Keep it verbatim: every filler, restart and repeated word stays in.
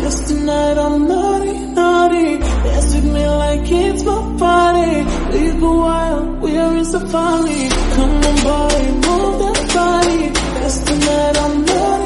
'cause tonight I'm naughty, naughty. Dance with me like it's my party. We go wild, we are in safari. Come on boy, move that body, 'cause tonight I'm naughty.